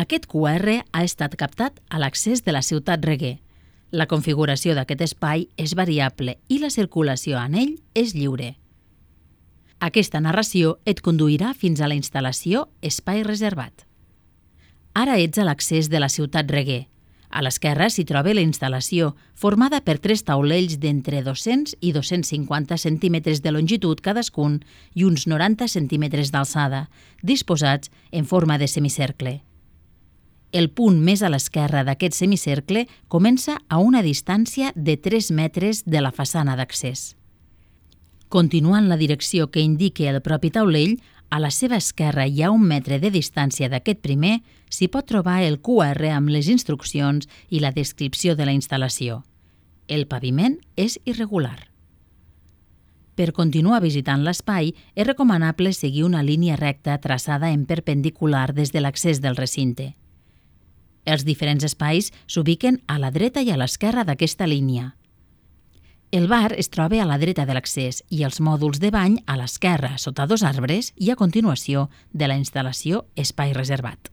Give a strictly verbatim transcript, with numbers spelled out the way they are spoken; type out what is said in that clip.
Aquest Q R ha estat captat a l'accés de la ciutat Reguer. La configuració d'aquest espai és variable i la circulació en ell és lliure. Aquesta narració et conduirà fins a la instal·lació Espai reservat. Ara ets a l'accés de la ciutat Reguer. A l'esquerra s'hi troba la instal·lació, formada per tres taulells d'entre dos-cents i dos-cents cinquanta centímetres de longitud cadascun i uns noranta centímetres d'alçada, disposats en forma de semicercle. El punt més a l'esquerra d'aquest semicercle comença a una distància de tres metres de la façana d'accés. Continuant la direcció que indica el propi taulell, a la seva esquerra i a un metre de distància d'aquest primer s'hi pot trobar el Q R amb les instruccions i la descripció de la instal·lació. El paviment és irregular. Per continuar visitant l'espai, és recomanable seguir una línia recta traçada en perpendicular des de l'accés del recinte. Els diferents espais s'ubiquen a la dreta i a l'esquerra d'aquesta línia. El bar es troba a la dreta de l'accés i els mòduls de bany a l'esquerra, sota dos arbres i a continuació de la instal·lació Espai reservat.